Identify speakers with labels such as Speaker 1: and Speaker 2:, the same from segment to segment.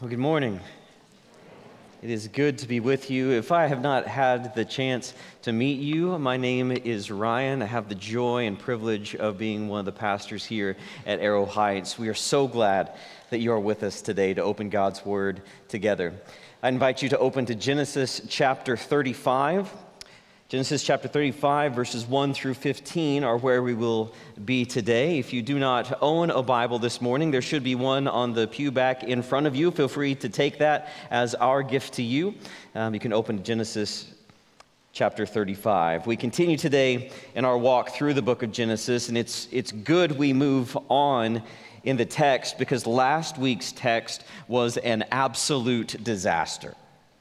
Speaker 1: Well, good morning. It is good to be with you. If I have not had the chance to meet you, my name is Ryan. I have the joy and privilege of being one of the pastors here at Arrow Heights. We are so glad that you are with us today to open God's Word together. I invite you to open to Genesis chapter 35. Genesis chapter 35, verses 1 through 15 are where we will be today. If you do not own a Bible this morning, there should be one on the pew back in front of you. Feel free to take that as our gift to you. You can open to Genesis chapter 35. We continue today in our walk through the book of Genesis, and it's good we move on in the text because last week's text was an absolute disaster.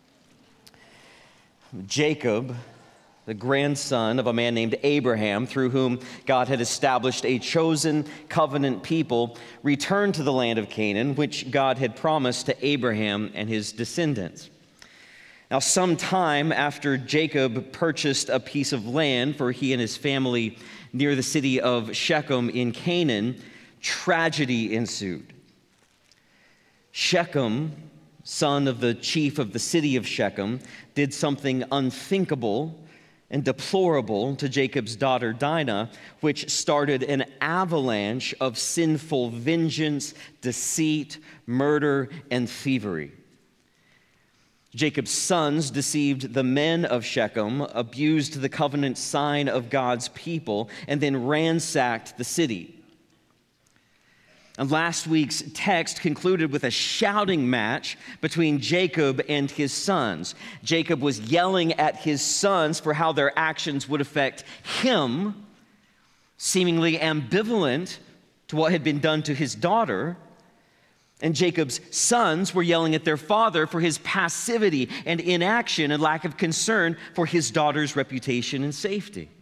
Speaker 1: Jacob, the grandson of a man named Abraham, through whom God had established a chosen covenant people, returned to the land of Canaan, which God had promised to Abraham and his descendants. Now, sometime after Jacob purchased a piece of land for he and his family near the city of Shechem in Canaan, tragedy ensued. Shechem, son of the chief of the city of Shechem, did something unthinkable and deplorable to Jacob's daughter Dinah, which started an avalanche of sinful vengeance, deceit, murder, and thievery. Jacob's sons deceived the men of Shechem, abused the covenant sign of God's people, and then ransacked the city. And last week's text concluded with a shouting match between Jacob and his sons. Jacob was yelling at his sons for how their actions would affect him, seemingly ambivalent to what had been done to his daughter. And Jacob's sons were yelling at their father for his passivity and inaction and lack of concern for his daughter's reputation and safety.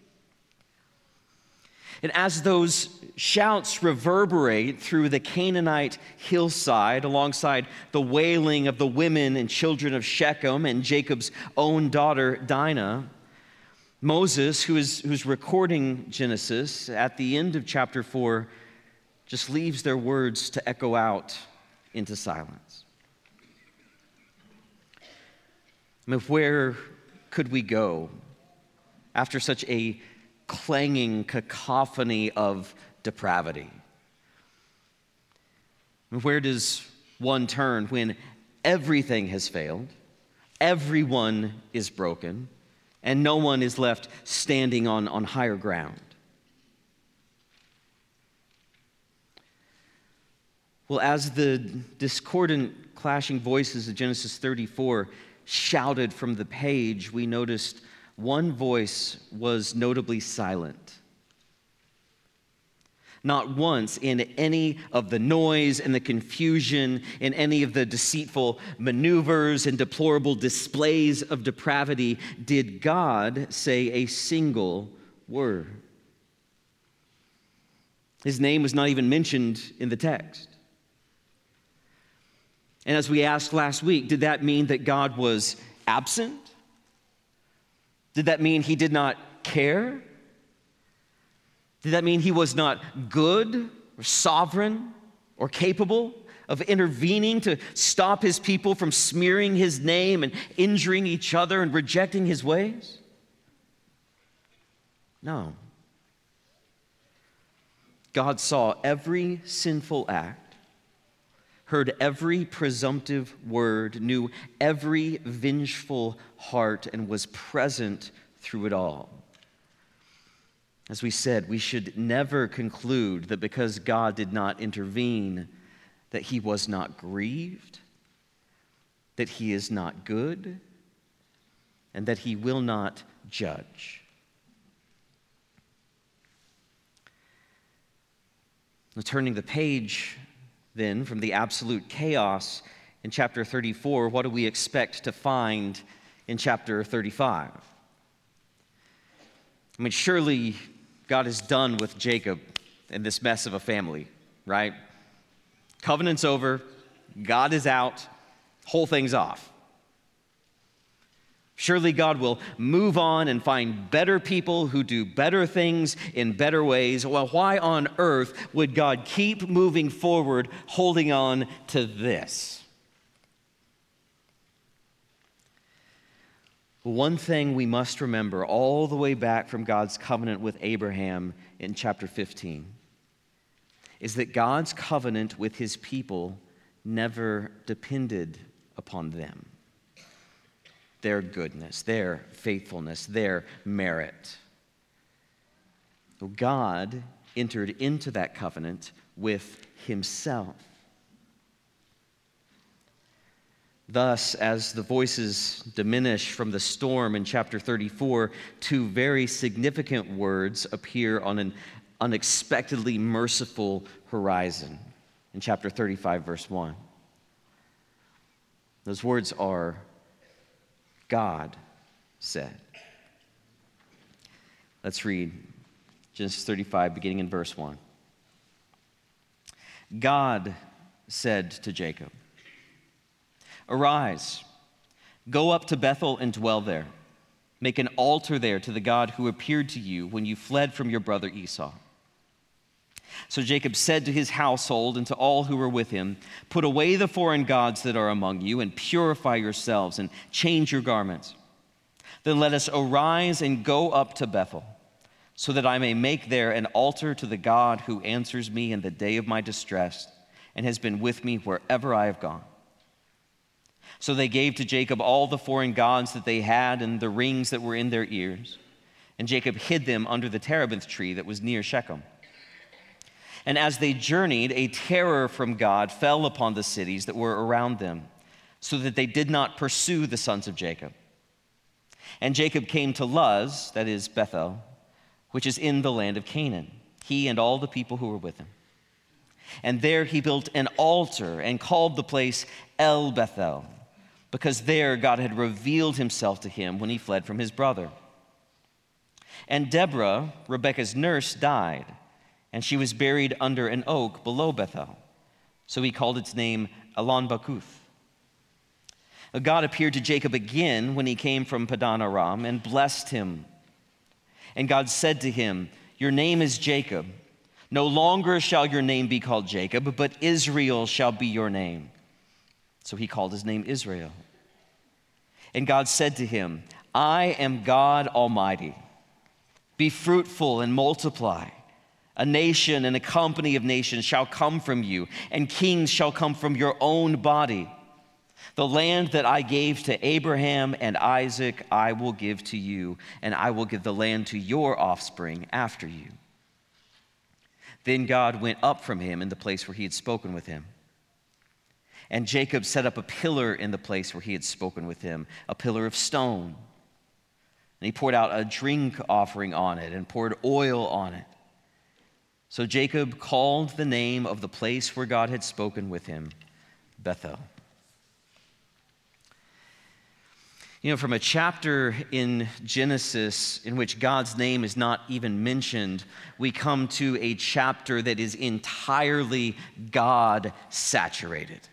Speaker 1: And as those shouts reverberate through the Canaanite hillside alongside the wailing of the women and children of Shechem and Jacob's own daughter Dinah, Moses, who's recording Genesis at the end of chapter 4, just leaves their words to echo out into silence. I mean, where could we go after such a clanging cacophony of depravity? Where does one turn when everything has failed, everyone is broken, and no one is left standing on higher ground? Well, as the discordant, clashing voices of Genesis 34 shouted from the page, we noticed one voice was notably silent. Not once in any of the noise and the confusion, in any of the deceitful maneuvers and deplorable displays of depravity, did God say a single word. His name was not even mentioned in the text. And as we asked last week, did that mean that God was absent? Did that mean he did not care? Did that mean he was not good or sovereign or capable of intervening to stop his people from smearing his name and injuring each other and rejecting his ways? No. God saw every sinful act, heard every presumptive word, knew every vengeful heart, and was present through it all. As we said, we should never conclude that because God did not intervene, that he was not grieved, that he is not good, and that he will not judge. Now, turning the page then from the absolute chaos in chapter 34, what do we expect to find in chapter 35? I mean, surely God is done with Jacob and this mess of a family, right? Covenant's over, God is out, whole thing's off. Surely God will move on and find better people who do better things in better ways. Well, why on earth would God keep moving forward, holding on to this? One thing we must remember all the way back from God's covenant with Abraham in chapter 15 is that God's covenant with his people never depended upon them, their goodness, their faithfulness, their merit. God entered into that covenant with himself. Thus, as the voices diminish from the storm in chapter 34, two very significant words appear on an unexpectedly merciful horizon in chapter 35, verse 1. Those words are, God said. Let's read Genesis 35, beginning in verse 1. God said to Jacob, "Arise, go up to Bethel and dwell there. Make an altar there to the God who appeared to you when you fled from your brother Esau." So Jacob said to his household and to all who were with him, "Put away the foreign gods that are among you and purify yourselves and change your garments. Then let us arise and go up to Bethel, so that I may make there an altar to the God who answers me in the day of my distress and has been with me wherever I have gone." So they gave to Jacob all the foreign gods that they had and the rings that were in their ears. And Jacob hid them under the terebinth tree that was near Shechem. And as they journeyed, a terror from God fell upon the cities that were around them, so that they did not pursue the sons of Jacob. And Jacob came to Luz, that is Bethel, which is in the land of Canaan, he and all the people who were with him. And there he built an altar and called the place El Bethel, because there God had revealed himself to him when he fled from his brother. And Deborah, Rebekah's nurse, died, and she was buried under an oak below Bethel. So he called its name Elon Bakuth. God appeared to Jacob again when he came from Padan Aram and blessed him. And God said to him, "Your name is Jacob. No longer shall your name be called Jacob, but Israel shall be your name." So he called his name Israel. And God said to him, "I am God Almighty. Be fruitful and multiply. A nation and a company of nations shall come from you, and kings shall come from your own body. The land that I gave to Abraham and Isaac I will give to you, and I will give the land to your offspring after you." Then God went up from him in the place where he had spoken with him. And Jacob set up a pillar in the place where he had spoken with him, a pillar of stone. And he poured out a drink offering on it and poured oil on it. So Jacob called the name of the place where God had spoken with him, Bethel. You know, from a chapter in Genesis in which God's name is not even mentioned, we come to a chapter that is entirely God-saturated.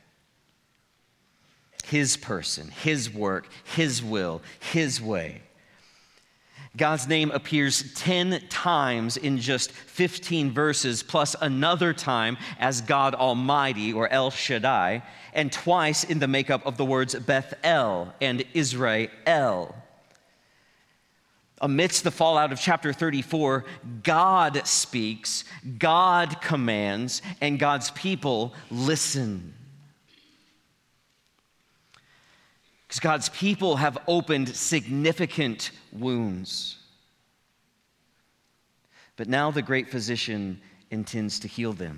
Speaker 1: His person, his work, his will, his way. God's name appears 10 times in just 15 verses, plus another time as God Almighty, or El Shaddai, and twice in the makeup of the words Bethel and Israel. Amidst the fallout of chapter 34, God speaks, God commands, and God's people listen. Because God's people have opened significant wounds. But now the great physician intends to heal them.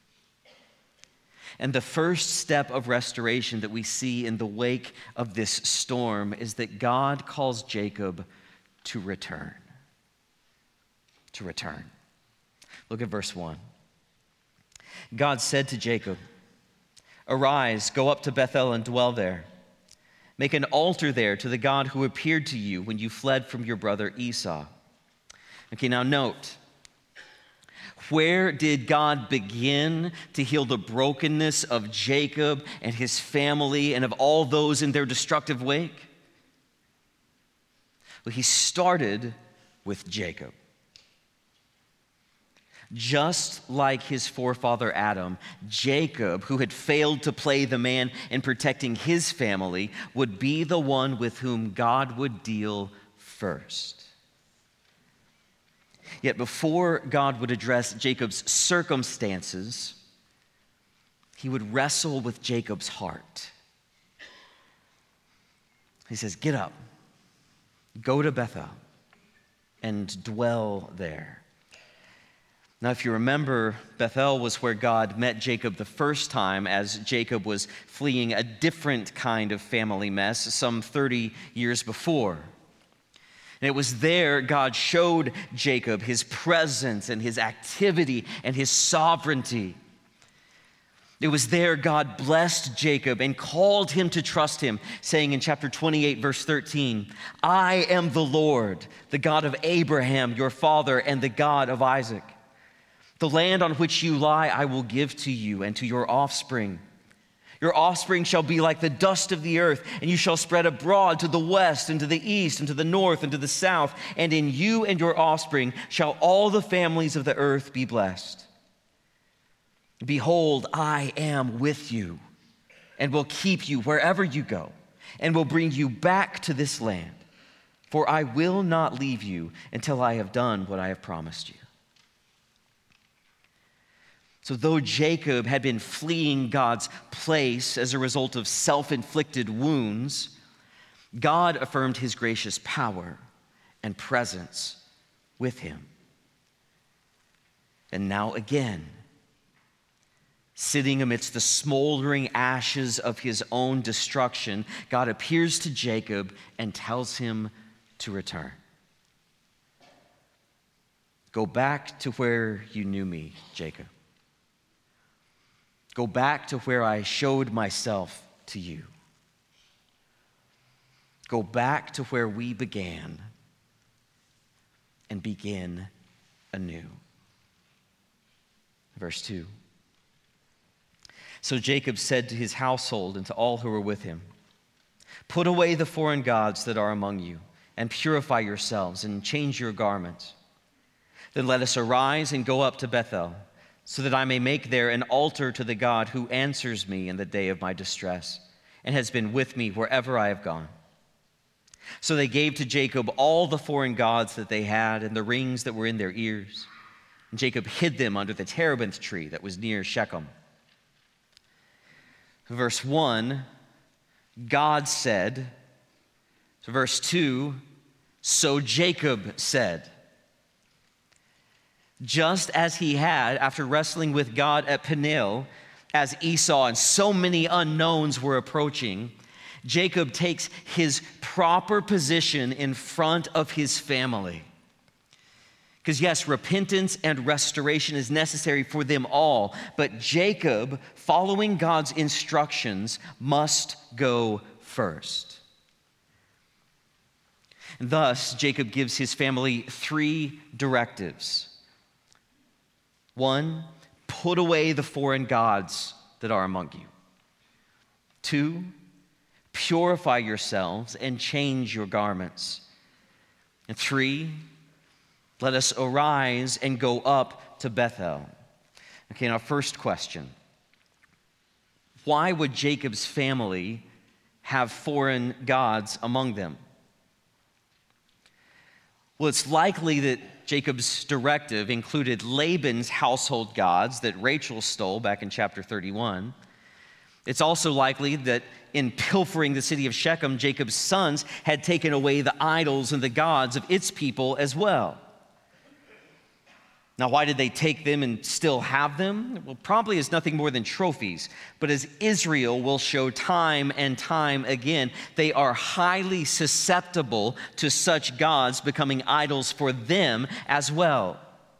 Speaker 1: And the first step of restoration that we see in the wake of this storm is that God calls Jacob to return. To return. Look at verse 1. God said to Jacob, "Arise, go up to Bethel and dwell there. Make an altar there to the God who appeared to you when you fled from your brother Esau." Okay, now note, where did God begin to heal the brokenness of Jacob and his family and of all those in their destructive wake? Well, he started with Jacob. Just like his forefather Adam, Jacob, who had failed to play the man in protecting his family, would be the one with whom God would deal first. Yet before God would address Jacob's circumstances, he would wrestle with Jacob's heart. He says, "Get up, go to Bethel, and dwell there." Now, if you remember, Bethel was where God met Jacob the first time as Jacob was fleeing a different kind of family mess some 30 years before. And it was there God showed Jacob his presence and his activity and his sovereignty. It was there God blessed Jacob and called him to trust him, saying in chapter 28, verse 13, "I am the Lord, the God of Abraham, your father, and the God of Isaac. The land on which you lie I will give to you and to your offspring. Your offspring shall be like the dust of the earth, and you shall spread abroad to the west and to the east and to the north and to the south. And in you and your offspring shall all the families of the earth be blessed. Behold, I am with you and will keep you wherever you go and will bring you back to this land. For I will not leave you until I have done what I have promised you." So though Jacob had been fleeing God's place as a result of self-inflicted wounds, God affirmed his gracious power and presence with him. And now again, sitting amidst the smoldering ashes of his own destruction, God appears to Jacob and tells him to return. "Go back to where you knew me, Jacob. Go back to where I showed myself to you. Go back to where we began and begin anew." Verse 2. "So Jacob said to his household and to all who were with him, 'Put away the foreign gods that are among you, and purify yourselves, and change your garments. Then let us arise and go up to Bethel, so that I may make there an altar to the God who answers me in the day of my distress, and has been with me wherever I have gone.' So they gave to Jacob all the foreign gods that they had, and the rings that were in their ears. And Jacob hid them under the terebinth tree that was near Shechem." Verse 1, God said. So verse 2, so Jacob said. Just as he had after wrestling with God at Peniel, as Esau and so many unknowns were approaching, Jacob takes his proper position in front of his family. Because yes, repentance and restoration is necessary for them all, but Jacob, following God's instructions, must go first. And thus, Jacob gives his family 3 directives. 1, put away the foreign gods that are among you. 2, purify yourselves and change your garments. And 3, let us arise and go up to Bethel. Okay, now first question. Why would Jacob's family have foreign gods among them? Well, it's likely that Jacob's directive included Laban's household gods that Rachel stole back in chapter 31. It's also likely that in pilfering the city of Shechem, Jacob's sons had taken away the idols and the gods of its people as well. Now, why did they take them and still have them? Well, probably as nothing more than trophies. But as Israel will show time and time again, they are highly susceptible to such gods becoming idols for them as well.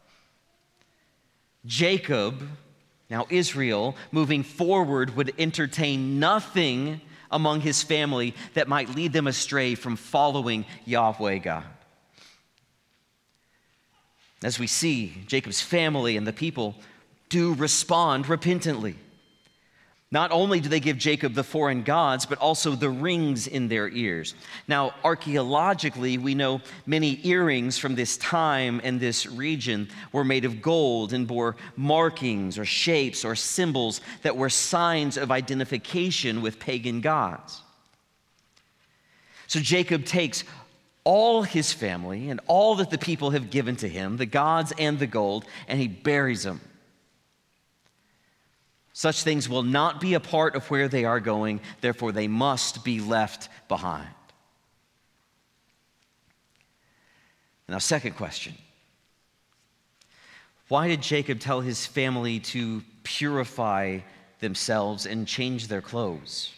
Speaker 1: Jacob, now Israel, moving forward, would entertain nothing among his family that might lead them astray from following Yahweh God. As we see, Jacob's family and the people do respond repentantly. Not only do they give Jacob the foreign gods, but also the rings in their ears. Now, archaeologically, we know many earrings from this time and this region were made of gold and bore markings or shapes or symbols that were signs of identification with pagan gods. So Jacob takes all his family and all that the people have given to him, the gods and the gold, and he buries them. Such things will not be a part of where they are going, therefore they must be left behind. Now, second question. Why did Jacob tell his family to purify themselves and change their clothes?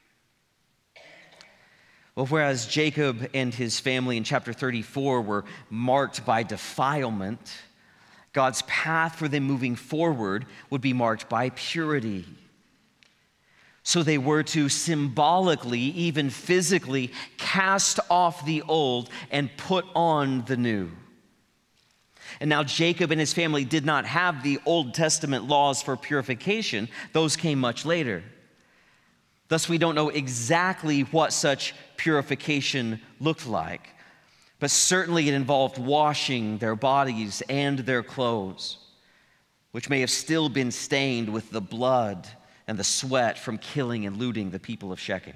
Speaker 1: Well, whereas Jacob and his family in chapter 34 were marked by defilement, God's path for them moving forward would be marked by purity. So they were to symbolically, even physically, cast off the old and put on the new. And now Jacob and his family did not have the Old Testament laws for purification. Those came much later. Thus, we don't know exactly what such purification looked like. But certainly it involved washing their bodies and their clothes, which may have still been stained with the blood and the sweat from killing and looting the people of Shechem.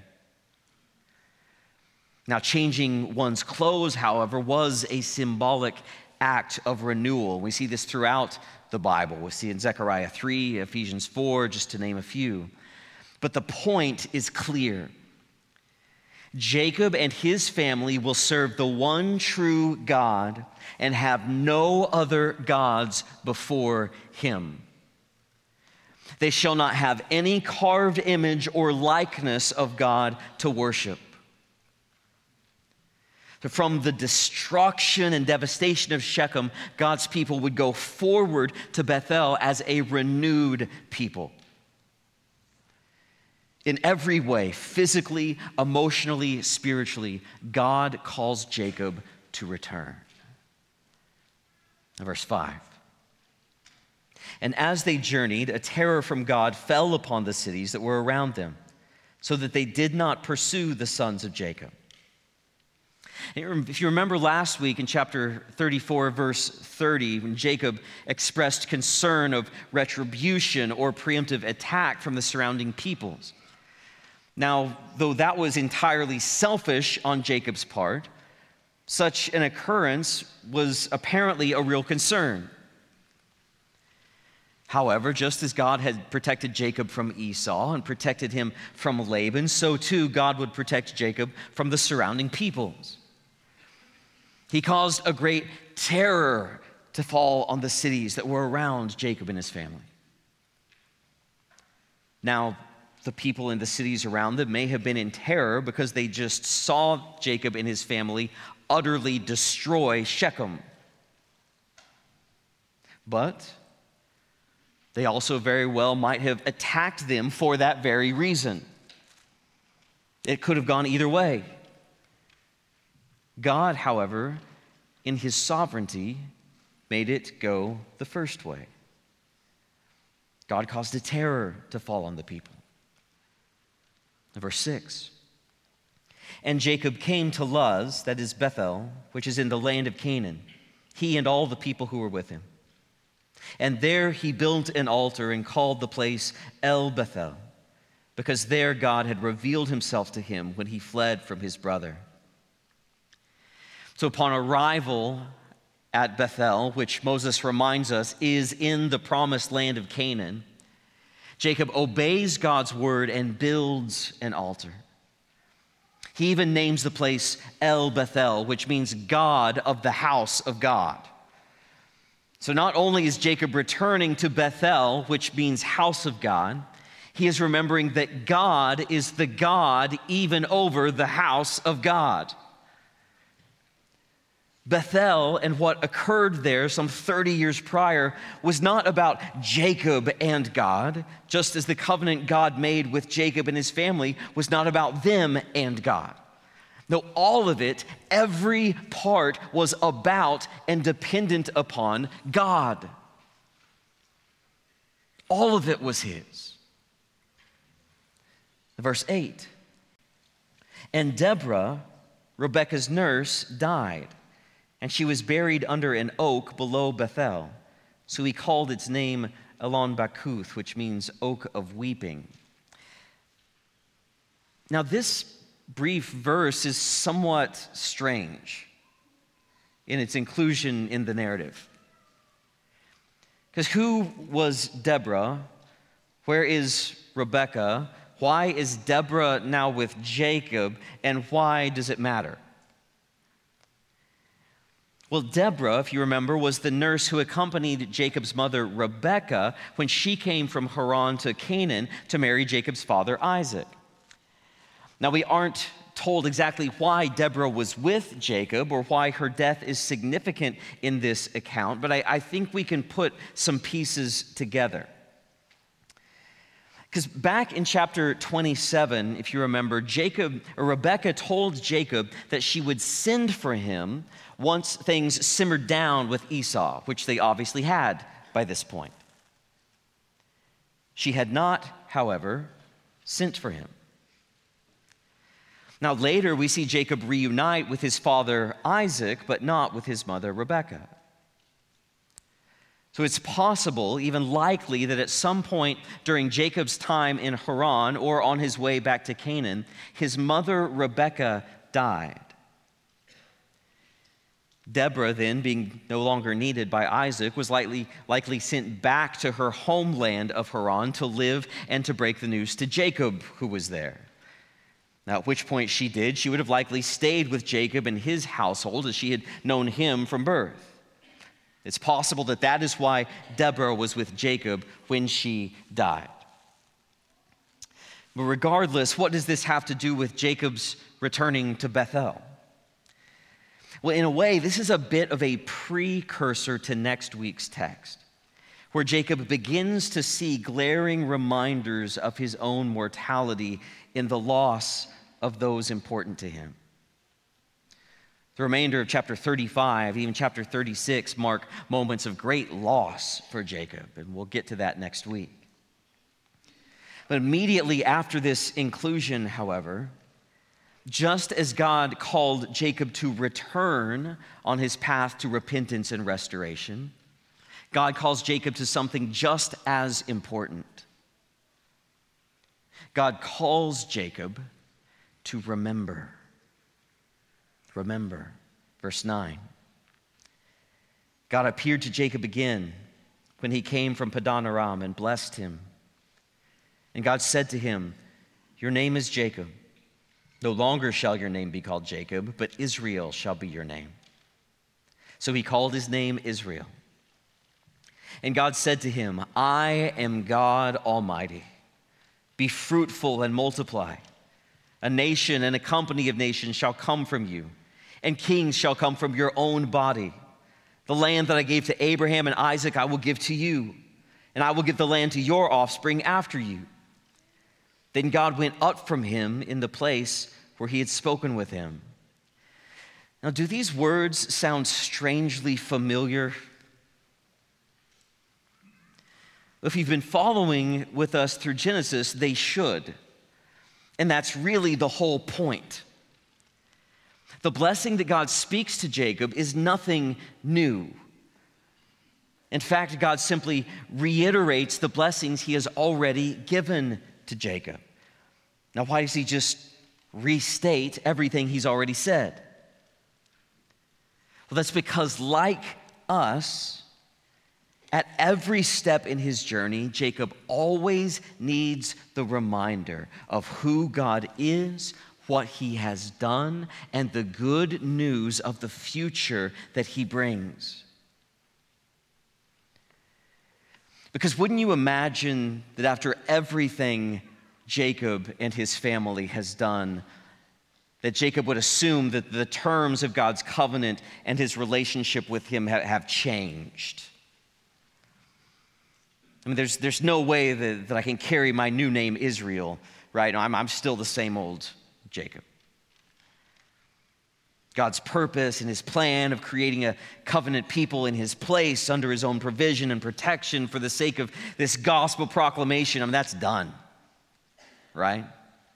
Speaker 1: Now, changing one's clothes, however, was a symbolic act of renewal. We see this throughout the Bible. We see it in Zechariah 3, Ephesians 4, just to name a few. But the point is clear. Jacob and his family will serve the one true God and have no other gods before him. They shall not have any carved image or likeness of God to worship. From the destruction and devastation of Shechem, God's people would go forward to Bethel as a renewed people. In every way, physically, emotionally, spiritually, God calls Jacob to return. Verse 5. And as they journeyed, a terror from God fell upon the cities that were around them, so that they did not pursue the sons of Jacob. If you remember last week in chapter 34, verse 30, when Jacob expressed concern of retribution or preemptive attack from the surrounding peoples. Now, though that was entirely selfish on Jacob's part, such an occurrence was apparently a real concern. However, just as God had protected Jacob from Esau and protected him from Laban, so too God would protect Jacob from the surrounding peoples. He caused a great terror to fall on the cities that were around Jacob and his family. Now, the people in the cities around them may have been in terror because they just saw Jacob and his family utterly destroy Shechem. But they also very well might have attacked them for that very reason. It could have gone either way. God, however, in his sovereignty, made it go the first way. God caused a terror to fall on the people. Verse 6. And Jacob came to Luz, that is Bethel, which is in the land of Canaan, he and all the people who were with him. And there he built an altar and called the place El Bethel, because there God had revealed himself to him when he fled from his brother. So upon arrival at Bethel, which Moses reminds us is in the promised land of Canaan, Jacob obeys God's word and builds an altar. He even names the place El Bethel, which means God of the house of God. So not only is Jacob returning to Bethel, which means house of God, he is remembering that God is the God even over the house of God. Bethel and what occurred there some 30 years prior was not about Jacob and God, just as the covenant God made with Jacob and his family was not about them and God. No, all of it, every part was about and dependent upon God. All of it was his. Verse 8, and Deborah, Rebekah's nurse, died, and she was buried under an oak below Bethel. So he called its name Elon Bakuth, which means oak of weeping. Now, this brief verse is somewhat strange in its inclusion in the narrative. Because who was Deborah? Where is Rebekah? Why is Deborah now with Jacob? And why does it matter? Well, Deborah, if you remember, was the nurse who accompanied Jacob's mother, Rebekah, when she came from Haran to Canaan to marry Jacob's father, Isaac. Now, we aren't told exactly why Deborah was with Jacob or why her death is significant in this account, but I think we can put some pieces together. Because back in chapter 27, if you remember, Rebekah told Jacob that she would send for him once things simmered down with Esau, which they obviously had by this point. She had not, however, sent for him. Now later we see Jacob reunite with his father Isaac, but not with his mother Rebekah. So it's possible, even likely, that at some point during Jacob's time in Haran or on his way back to Canaan, his mother Rebekah died. Deborah, then, being no longer needed by Isaac, was likely sent back to her homeland of Haran to live and to break the news to Jacob, who was there. Now, at which point she did, she would have likely stayed with Jacob and his household as she had known him from birth. It's possible that that is why Deborah was with Jacob when she died. But regardless, what does this have to do with Jacob's returning to Bethel? Well, in a way, this is a bit of a precursor to next week's text, where Jacob begins to see glaring reminders of his own mortality in the loss of those important to him. The remainder of chapter 35, even chapter 36, mark moments of great loss for Jacob, and we'll get to that next week. But immediately after this inclusion, however, just as God called Jacob to return on his path to repentance and restoration, God calls Jacob to something just as important. God calls Jacob to remember. Remember. Verse 9. God appeared to Jacob again when he came from Padan Aram and blessed him. And God said to him, "Your name is Jacob. No longer shall your name be called Jacob, but Israel shall be your name." So he called his name Israel. And God said to him, "I am God Almighty. Be fruitful and multiply. A nation and a company of nations shall come from you, and kings shall come from your own body. The land that I gave to Abraham and Isaac I will give to you, and I will give the land to your offspring after you." Then God went up from him in the place where he had spoken with him. Now, do these words sound strangely familiar? If you've been following with us through Genesis, they should. And that's really the whole point. The blessing that God speaks to Jacob is nothing new. In fact, God simply reiterates the blessings he has already given to Jacob. Now, why does he just restate everything he's already said? Well, that's because, like us, at every step in his journey, Jacob always needs the reminder of who God is, what he has done, and the good news of the future that he brings. Because wouldn't you imagine that after everything Jacob and his family has done, that Jacob would assume that the terms of God's covenant and his relationship with him have changed? I mean, there's no way that I can carry my new name Israel, right? I'm still the same old Jacob. God's purpose and his plan of creating a covenant people in his place under his own provision and protection for the sake of this gospel proclamation, that's done, right?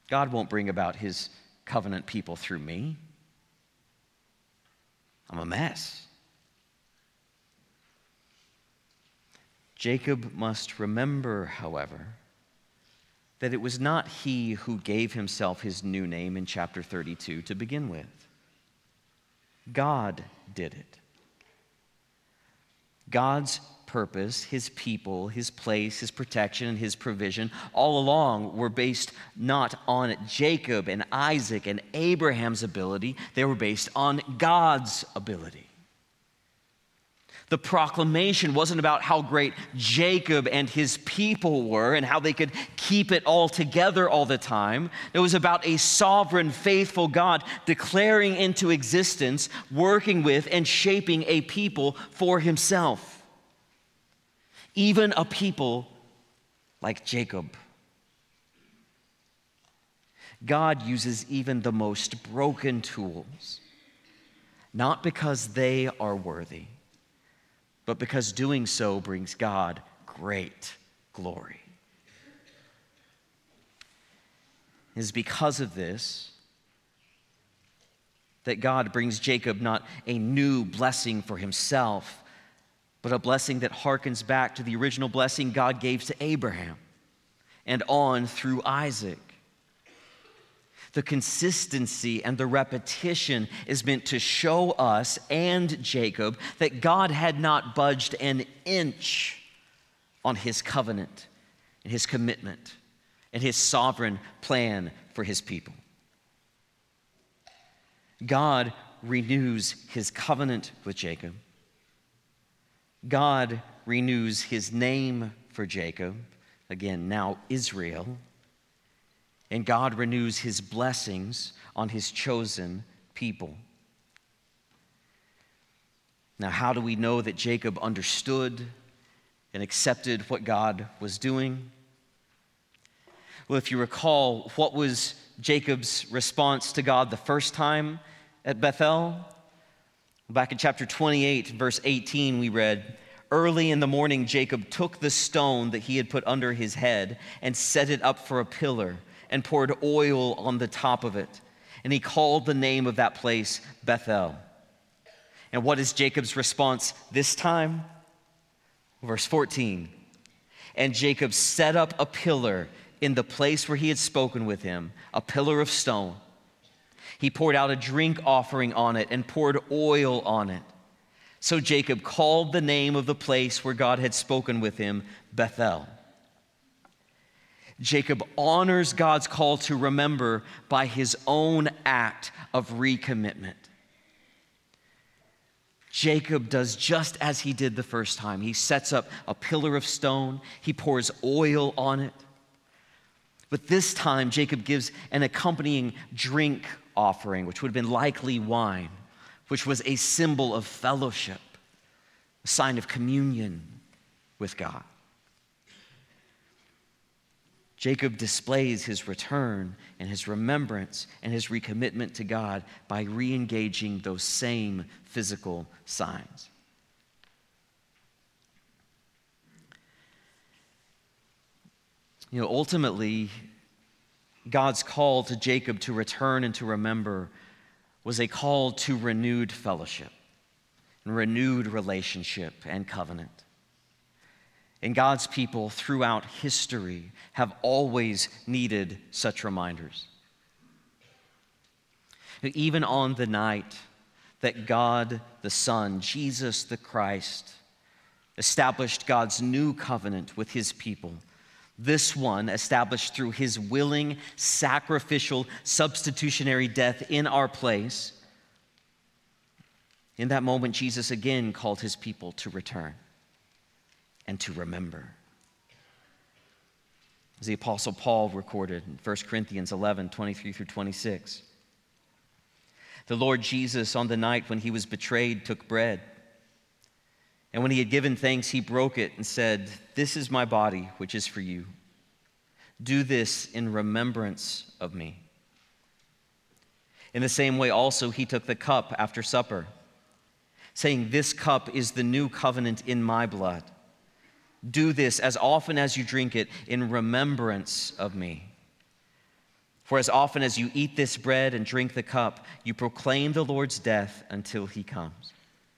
Speaker 1: God won't bring about his covenant people through me. I'm a mess. Jacob must remember, however, that it was not he who gave himself his new name in chapter 32 to begin with. God did it. God's purpose, his people, his place, his protection, and his provision all along were based not on Jacob and Isaac and Abraham's ability, they were based on God's ability. The proclamation wasn't about how great Jacob and his people were and how they could keep it all together all the time. It was about a sovereign, faithful God declaring into existence, working with, and shaping a people for himself. Even a people like Jacob. God uses even the most broken tools, not because they are worthy, but because doing so brings God great glory. It is because of this that God brings Jacob not a new blessing for himself, but a blessing that harkens back to the original blessing God gave to Abraham and on through Isaac. The consistency and the repetition is meant to show us and Jacob that God had not budged an inch on his covenant and his commitment and his sovereign plan for his people. God renews his covenant with Jacob. God renews his name for Jacob, again, now Israel. And God renews his blessings on his chosen people. Now, how do we know that Jacob understood and accepted what God was doing? Well, if you recall, what was Jacob's response to God the first time at Bethel? Back in chapter 28, verse 18, we read, "Early in the morning, Jacob took the stone that he had put under his head and set it up for a pillar, and poured oil on the top of it. And he called the name of that place Bethel." And what is Jacob's response this time? Verse 14. "And Jacob set up a pillar in the place where he had spoken with him, a pillar of stone. He poured out a drink offering on it and poured oil on it. So Jacob called the name of the place where God had spoken with him Bethel." Jacob honors God's call to remember by his own act of recommitment. Jacob does just as he did the first time. He sets up a pillar of stone. He pours oil on it. But this time, Jacob gives an accompanying drink offering, which would have been likely wine, which was a symbol of fellowship, a sign of communion with God. Jacob displays his return and his remembrance and his recommitment to God by re-engaging those same physical signs. Ultimately, God's call to Jacob to return and to remember was a call to renewed fellowship and renewed relationship and covenant. And God's people throughout history have always needed such reminders. Even on the night that God the Son, Jesus the Christ, established God's new covenant with his people, this one established through his willing, sacrificial, substitutionary death in our place, in that moment, Jesus again called his people to return and to remember. As the Apostle Paul recorded in 1 Corinthians 11, 23 through 26. "The Lord Jesus, on the night when he was betrayed, took bread. And when he had given thanks, he broke it and said, 'This is my body, which is for you. Do this in remembrance of me.' In the same way also he took the cup after supper, saying, 'This cup is the new covenant in my blood. Do this as often as you drink it in remembrance of me. For as often as you eat this bread and drink the cup, you proclaim the Lord's death until he comes.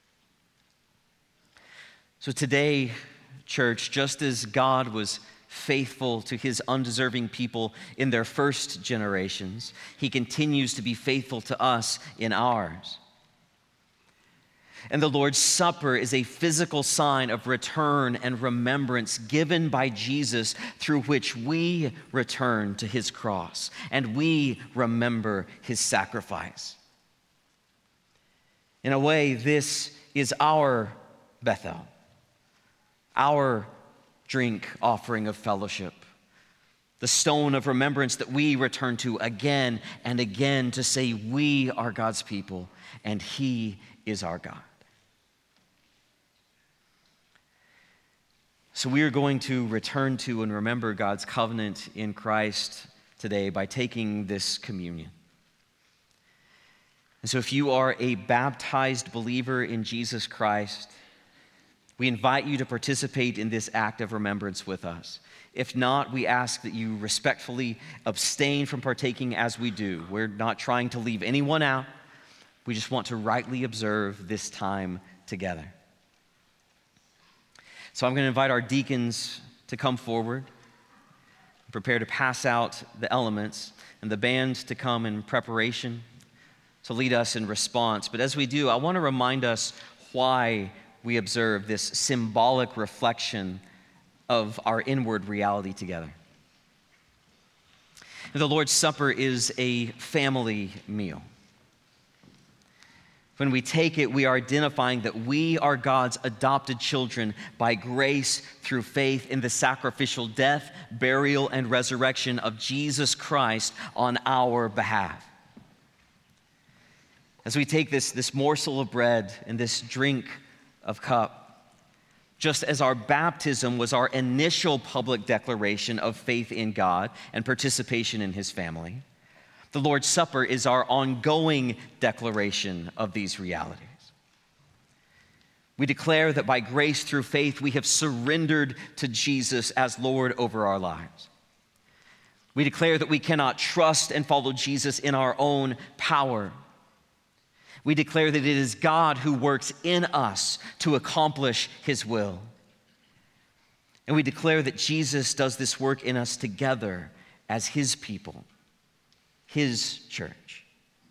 Speaker 1: So today, church, just as God was faithful to his undeserving people in their first generations, he continues to be faithful to us in ours. And the Lord's Supper is a physical sign of return and remembrance given by Jesus, through which we return to his cross and we remember his sacrifice. In a way, this is our Bethel, our drink offering of fellowship, the stone of remembrance that we return to again and again to say we are God's people and he is our God. So we are going to return to and remember God's covenant in Christ today by taking this communion. And so if you are a baptized believer in Jesus Christ, we invite you to participate in this act of remembrance with us. If not, we ask that you respectfully abstain from partaking as we do. We're not trying to leave anyone out. We just want to rightly observe this time together. So I'm going to invite our deacons to come forward, prepare to pass out the elements, and the band to come in preparation to lead us in response. But as we do, I want to remind us why we observe this symbolic reflection of our inward reality together. The Lord's Supper is a family meal. When we take it, we are identifying that we are God's adopted children by grace through faith in the sacrificial death, burial, and resurrection of Jesus Christ on our behalf. As we take this morsel of bread and this drink of cup, just as our baptism was our initial public declaration of faith in God and participation in his family, the Lord's Supper is our ongoing declaration of these realities. We declare that by grace through faith, we have surrendered to Jesus as Lord over our lives. We declare that we cannot trust and follow Jesus in our own power. We declare that it is God who works in us to accomplish his will. And we declare that Jesus does this work in us together as his people, his church.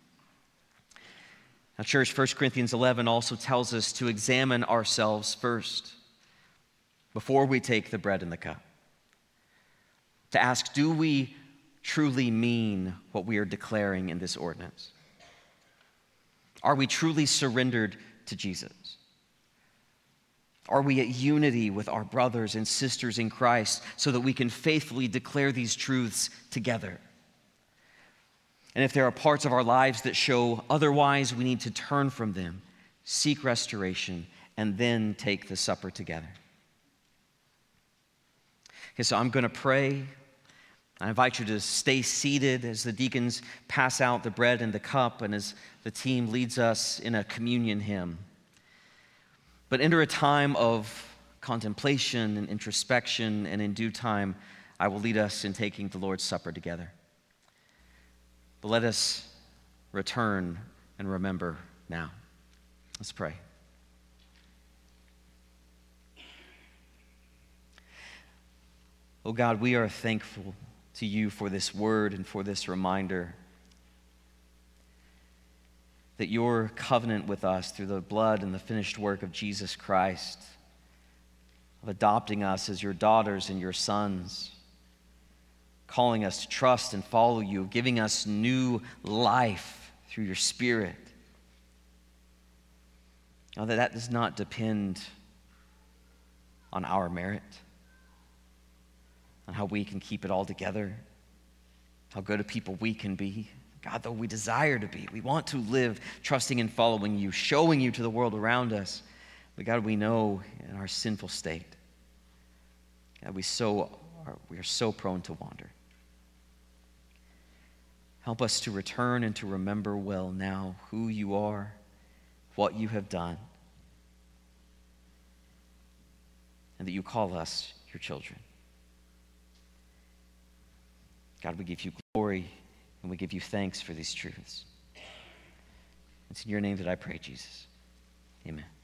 Speaker 1: Now, church, 1 Corinthians 11 also tells us to examine ourselves first before we take the bread and the cup. To ask, do we truly mean what we are declaring in this ordinance? Are we truly surrendered to Jesus? Are we at unity with our brothers and sisters in Christ so that we can faithfully declare these truths together? And if there are parts of our lives that show otherwise, we need to turn from them, seek restoration, and then take the supper together. Okay, so I'm going to pray. I invite you to stay seated as the deacons pass out the bread and the cup and as the team leads us in a communion hymn. But enter a time of contemplation and introspection, and in due time, I will lead us in taking the Lord's Supper together. But let us return and remember now. Let's pray. Oh God, we are thankful to you for this word and for this reminder that your covenant with us through the blood and the finished work of Jesus Christ, of adopting us as your daughters and your sons, calling us to trust and follow you, giving us new life through your Spirit. Now that does not depend on our merit, on how we can keep it all together, how good a people we can be. God, though we desire to be, we want to live trusting and following you, showing you to the world around us. But God, we know in our sinful state, God, we are so prone to wander. Help us to return and to remember well now who you are, what you have done, and that you call us your children. God, we give you glory And we give you thanks for these truths. It's in your name that I pray, Jesus. Amen.